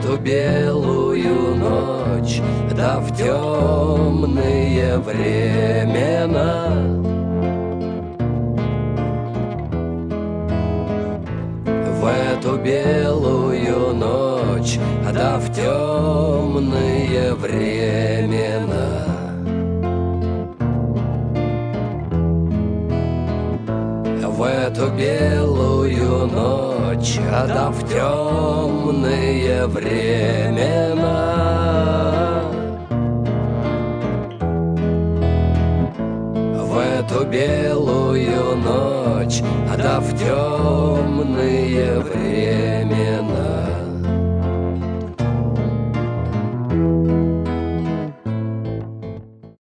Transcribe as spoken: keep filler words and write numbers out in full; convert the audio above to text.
эту белую ночь, да в темные времена. В эту белую ночь, да в темные времена. В эту белую ночь, да в темные времена. В эту белую ночь, да в темные времена.